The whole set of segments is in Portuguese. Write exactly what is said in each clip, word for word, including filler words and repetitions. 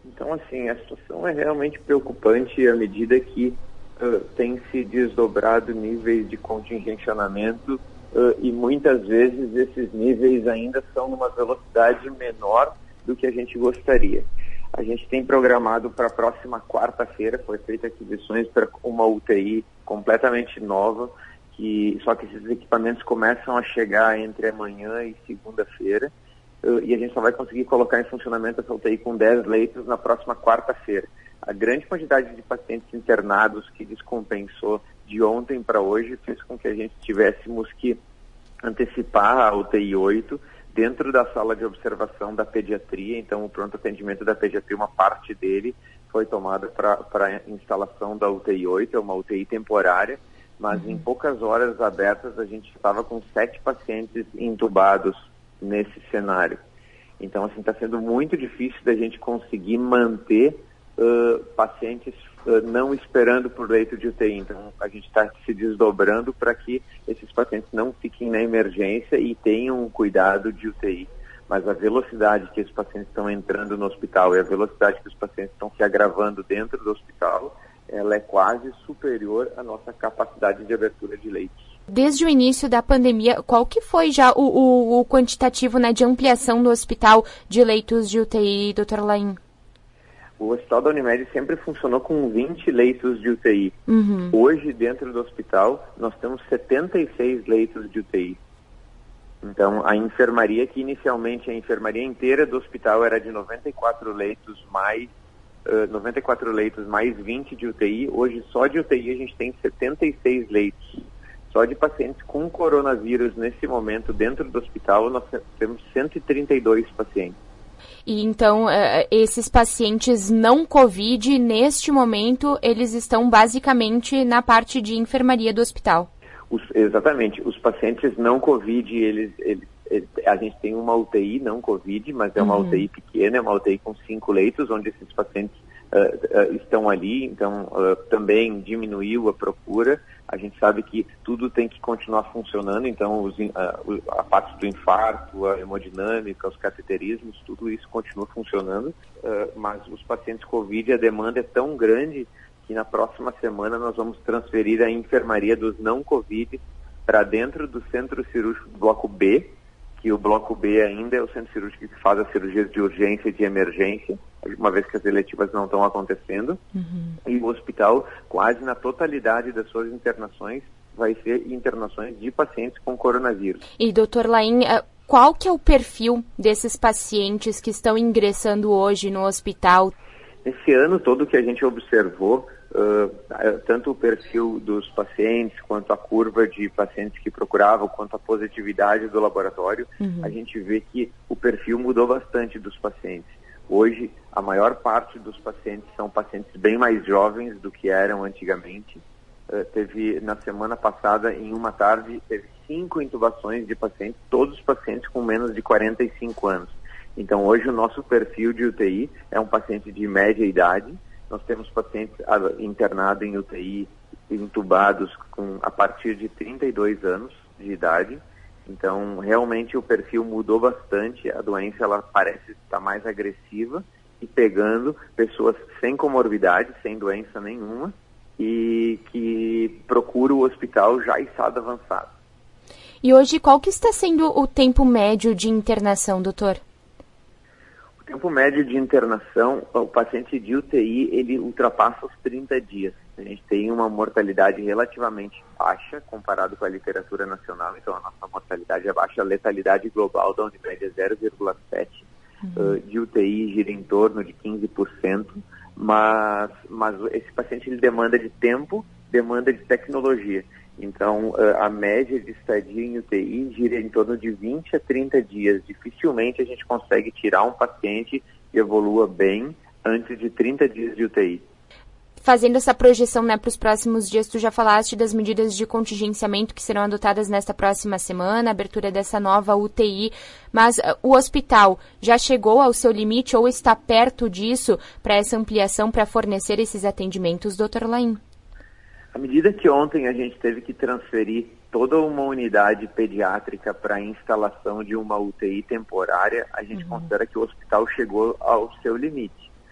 Então, assim, a situação é realmente preocupante à medida que uh, tem se desdobrado níveis de contingenciamento uh, e muitas vezes esses níveis ainda são numa velocidade menor do que a gente gostaria. A gente tem programado para a próxima quarta-feira, foi feita aquisições para uma U T I completamente nova, que, só que esses equipamentos começam a chegar entre amanhã e segunda-feira, uh, e a gente só vai conseguir colocar em funcionamento essa U T I com dez leitos na próxima quarta-feira. A grande quantidade de pacientes internados que descompensou de ontem para hoje fez com que a gente tivéssemos que antecipar a U T I oito dentro da sala de observação da pediatria. Então o pronto atendimento da pediatria, uma parte dele foi tomada para a instalação da U T I oito, é uma U T I temporária, mas uhum. em poucas horas abertas a gente estava com sete pacientes entubados nesse cenário. Então, assim, está sendo muito difícil da gente conseguir manter uh, pacientes uh, não esperando por leito de U T I. Então, a gente está se desdobrando para que esses pacientes não fiquem na emergência e tenham um cuidado de U T I. Mas a velocidade que os pacientes estão entrando no hospital e a velocidade que os pacientes estão se agravando dentro do hospital, ela é quase superior à nossa capacidade de abertura de leitos. Desde o início da pandemia, qual que foi já o, o, o quantitativo, né, de ampliação do hospital de leitos de U T I, doutor Laim? O hospital da Unimed sempre funcionou com vinte leitos de U T I. Uhum. Hoje, dentro do hospital, nós temos setenta e seis leitos de U T I. Então, a enfermaria, que inicialmente a enfermaria inteira do hospital era de noventa e quatro leitos mais uh, noventa e quatro leitos mais vinte de U T I, hoje só de U T I a gente tem setenta e seis leitos. Só de pacientes com coronavírus nesse momento dentro do hospital nós temos cento e trinta e dois pacientes. E então, uh, esses pacientes não Covid, neste momento, eles estão basicamente na parte de enfermaria do hospital? Os, exatamente. Os pacientes não Covid, eles, eles, eles, a gente tem uma U T I não Covid, mas é uma uhum. U T I pequena, é uma U T I com cinco leitos, onde esses pacientes uh, uh, estão ali, então uh, também diminuiu a procura. A gente sabe que tudo tem que continuar funcionando, então os, uh, a parte do infarto, a hemodinâmica, os cateterismos, tudo isso continua funcionando, uh, mas os pacientes Covid, a demanda é tão grande que na próxima semana nós vamos transferir a enfermaria dos não Covid para dentro do centro cirúrgico do bloco B, que o bloco B ainda é o centro cirúrgico que faz as cirurgias de urgência e de emergência, uma vez que as eletivas não estão acontecendo. Uhum. E o hospital, quase na totalidade das suas internações, vai ser internações de pacientes com coronavírus. E, doutor Laim, qual que é o perfil desses pacientes que estão ingressando hoje no hospital? Esse ano todo que a gente observou, Uh, tanto o perfil dos pacientes, quanto a curva de pacientes que procuravam, quanto a positividade do laboratório, uhum. a gente vê que o perfil mudou bastante dos pacientes. Hoje, a maior parte dos pacientes são pacientes bem mais jovens do que eram antigamente. Uh, teve, na semana passada, em uma tarde, teve cinco intubações de pacientes, todos os pacientes com menos de quarenta e cinco anos. Então, hoje, o nosso perfil de U T I é um paciente de média idade. Nós temos pacientes internados em U T I, intubados com, a partir de trinta e dois anos de idade. Então, realmente o perfil mudou bastante. A doença ela parece estar mais agressiva e pegando pessoas sem comorbidade, sem doença nenhuma, e que procuram o hospital já em estado avançado. E hoje, qual que está sendo o tempo médio de internação, doutor? O tempo médio de internação, o paciente de U T I, ele ultrapassa os trinta dias. A gente tem uma mortalidade relativamente baixa, comparado com a literatura nacional, então a nossa mortalidade é baixa, a letalidade global da Unimed é zero vírgula sete, uhum. uh, de U T I gira em torno de quinze por cento, mas, mas esse paciente ele demanda de tempo, demanda de tecnologia. Então, a média de estadia em U T I gira em torno de vinte a trinta dias. Dificilmente a gente consegue tirar um paciente que evolua bem antes de trinta dias de U T I. Fazendo essa projeção, né, para os próximos dias, tu já falaste das medidas de contingenciamento que serão adotadas nesta próxima semana, a abertura dessa nova U T I, mas uh, o hospital já chegou ao seu limite ou está perto disso para essa ampliação, para fornecer esses atendimentos, doutor Laim? À medida que ontem a gente teve que transferir toda uma unidade pediátrica para a instalação de uma U T I temporária, a gente uhum. considera que o hospital chegou ao seu limite.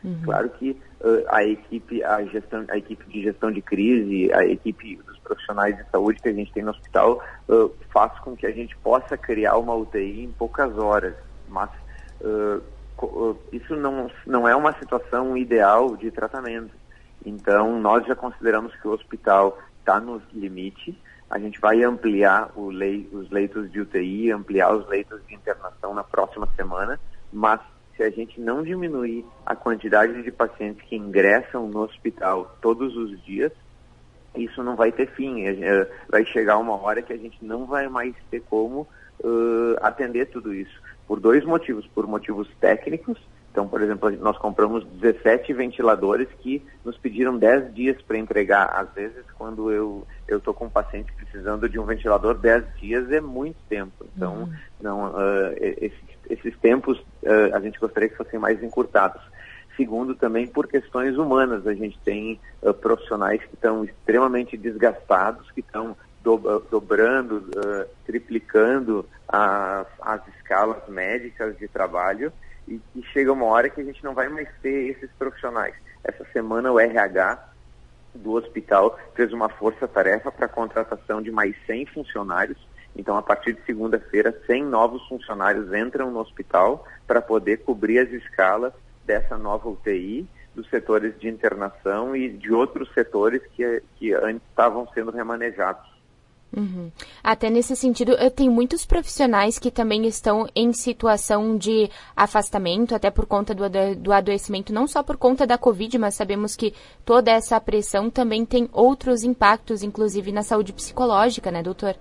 Uhum. Claro que uh, a equipe, a gestão, a equipe de gestão de crise, a equipe dos profissionais de saúde que a gente tem no hospital uh, faz com que a gente possa criar uma U T I em poucas horas, mas uh, uh, isso não, não é uma situação ideal de tratamento. Então, nós já consideramos que o hospital está no limite. A gente vai ampliar o lei, os leitos de U T I, ampliar os leitos de internação na próxima semana, mas se a gente não diminuir a quantidade de pacientes que ingressam no hospital todos os dias, isso não vai ter fim. Vai chegar uma hora que a gente não vai mais ter como uh, atender tudo isso. Por dois motivos. Por motivos técnicos. Então, por exemplo, nós compramos dezessete ventiladores que nos pediram dez dias para entregar. Às vezes, quando eu eu estou com um paciente precisando de um ventilador, dez dias é muito tempo. Então, uhum. não, uh, esses, esses tempos uh, a gente gostaria que fossem mais encurtados. Segundo, também por questões humanas. A gente tem uh, profissionais que estão extremamente desgastados, que estão do, uh, dobrando, uh, triplicando as, as escalas médicas de trabalho, e que chega uma hora que a gente não vai mais ter esses profissionais. Essa semana o R H do hospital fez uma força-tarefa para a contratação de mais cem funcionários. Então, a partir de segunda-feira, cem novos funcionários entram no hospital para poder cobrir as escalas dessa nova U T I, dos setores de internação e de outros setores que, que antes estavam sendo remanejados. Uhum. Até nesse sentido, tem muitos profissionais que também estão em situação de afastamento, até por conta do, do adoecimento, não só por conta da Covid, mas sabemos que toda essa pressão também tem outros impactos, inclusive na saúde psicológica, né, doutor?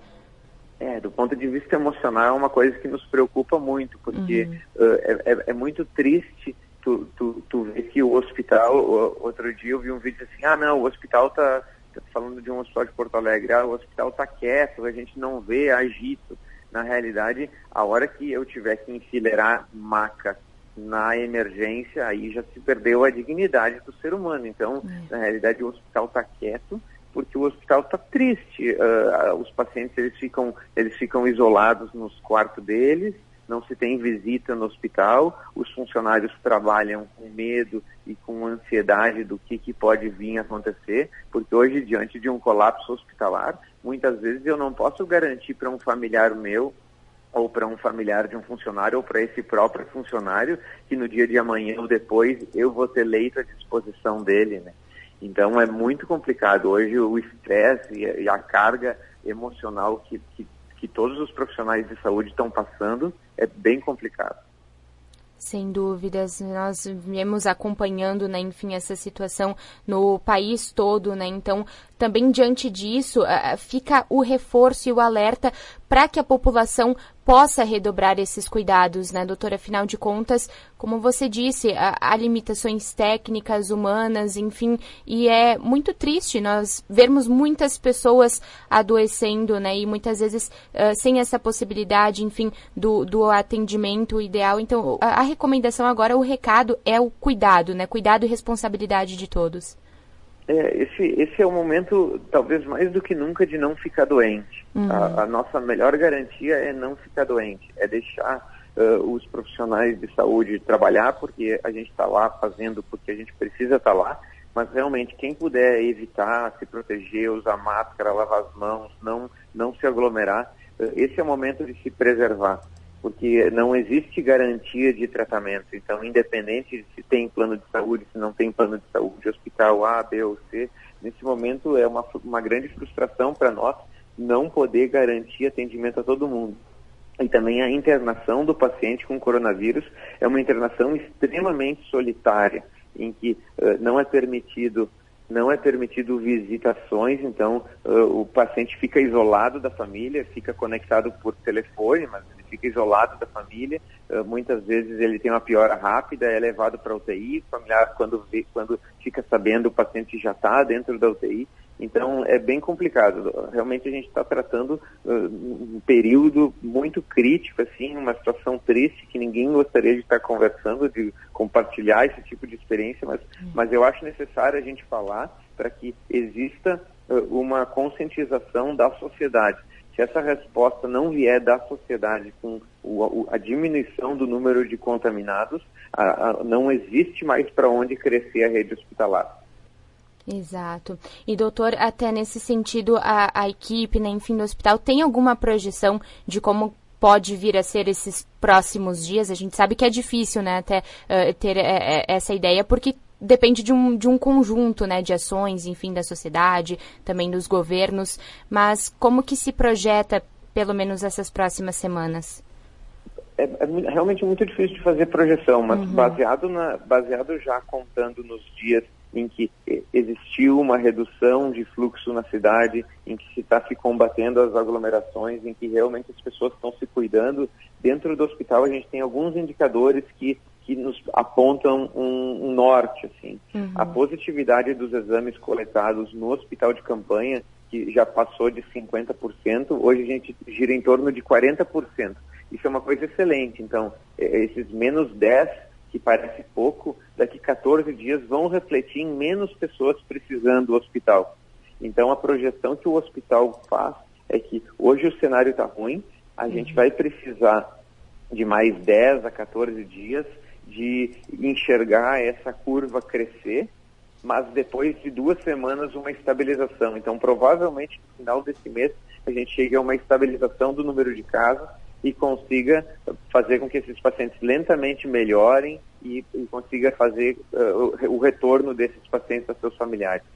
É, do ponto de vista emocional é uma coisa que nos preocupa muito, porque uhum. uh, é, é muito triste tu, tu, tu ver que o hospital, outro dia eu vi um vídeo assim, ah não, o hospital tá... falando de um hospital de Porto Alegre, ah, o hospital está quieto, a gente não vê agito. Na realidade, a hora que eu tiver que enfileirar maca na emergência, aí já se perdeu a dignidade do ser humano. Então, uhum. na realidade, o hospital está quieto porque o hospital está triste. Uh, os pacientes eles ficam, eles ficam isolados nos quartos deles, não se tem visita no hospital, os funcionários trabalham com medo e com ansiedade do que, que pode vir a acontecer, porque hoje, diante de um colapso hospitalar, muitas vezes eu não posso garantir para um familiar meu, ou para um familiar de um funcionário, ou para esse próprio funcionário, que no dia de amanhã ou depois eu vou ter leito à disposição dele, né? Então é muito complicado. Hoje o estresse e a carga emocional que, que que todos os profissionais de saúde estão passando, é bem complicado. Sem dúvidas, nós viemos acompanhando, né, enfim, essa situação no país todo, né, então também diante disso uh, fica o reforço e o alerta para que a população possa redobrar esses cuidados, né, doutora? Afinal de contas, como você disse, há, há limitações técnicas, humanas, enfim, e é muito triste nós vermos muitas pessoas adoecendo, né, e muitas vezes uh, sem essa possibilidade, enfim, do, do atendimento ideal. Então, a, a recomendação agora, o recado é o cuidado, né, cuidado e responsabilidade de todos. É, esse, esse é o momento, talvez mais do que nunca, de não ficar doente. Uhum. A, a nossa melhor garantia é não ficar doente, é deixar uh, os profissionais de saúde trabalhar, porque a gente está lá fazendo porque a gente precisa estar tá lá, mas realmente quem puder evitar, se proteger, usar máscara, lavar as mãos, não, não se aglomerar, uh, esse é o momento de se preservar, porque não existe garantia de tratamento. Então, independente de se tem plano de saúde, se não tem plano de saúde, hospital A, B ou C, nesse momento é uma, uma grande frustração para nós não poder garantir atendimento a todo mundo. E também a internação do paciente com coronavírus é uma internação extremamente solitária, em que uh, não é permitido não é permitido visitações, então uh, o paciente fica isolado da família, fica conectado por telefone, mas ele fica isolado da família, uh, muitas vezes ele tem uma piora rápida, é levado para a U T I, o familiar quando, vê, quando fica sabendo o paciente já está dentro da U T I, então é bem complicado. Realmente a gente está tratando uh, um período muito crítico, assim, uma situação triste que ninguém gostaria de estar conversando, de compartilhar esse tipo de experiência, mas, mas eu acho necessário a gente falar para que exista uh, uma conscientização da sociedade. Se essa resposta não vier da sociedade com o, a diminuição do número de contaminados, a, a, não existe mais para onde crescer a rede hospitalar. Exato. E, doutor, até nesse sentido, a, a equipe, né, enfim, do hospital, tem alguma projeção de como pode vir a ser esses próximos dias? A gente sabe que é difícil, né, até uh, ter uh, essa ideia, porque depende de um, de um conjunto, né, de ações, enfim, da sociedade, também dos governos, mas como que se projeta, pelo menos, essas próximas semanas? É, é realmente muito difícil de fazer projeção, mas uhum. baseado, na, baseado já contando nos dias em que existiu uma redução de fluxo na cidade, em que se está se combatendo as aglomerações, em que realmente as pessoas estão se cuidando. Dentro do hospital a gente tem alguns indicadores que, que nos apontam um, um norte, assim. Uhum. A positividade dos exames coletados no hospital de campanha, que já passou de cinquenta por cento, hoje a gente gira em torno de quarenta por cento. Isso é uma coisa excelente. Então, esses menos dez por cento, que parece pouco, daqui quatorze dias vão refletir em menos pessoas precisando do hospital. Então, a projeção que o hospital faz é que hoje o cenário está ruim, a uhum. gente vai precisar de mais dez a quatorze dias de enxergar essa curva crescer, mas depois de duas semanas uma estabilização. Então, provavelmente, no final desse mês, a gente chegue a uma estabilização do número de casos e consiga fazer com que esses pacientes lentamente melhorem e, e consiga fazer uh, o retorno desses pacientes a seus familiares.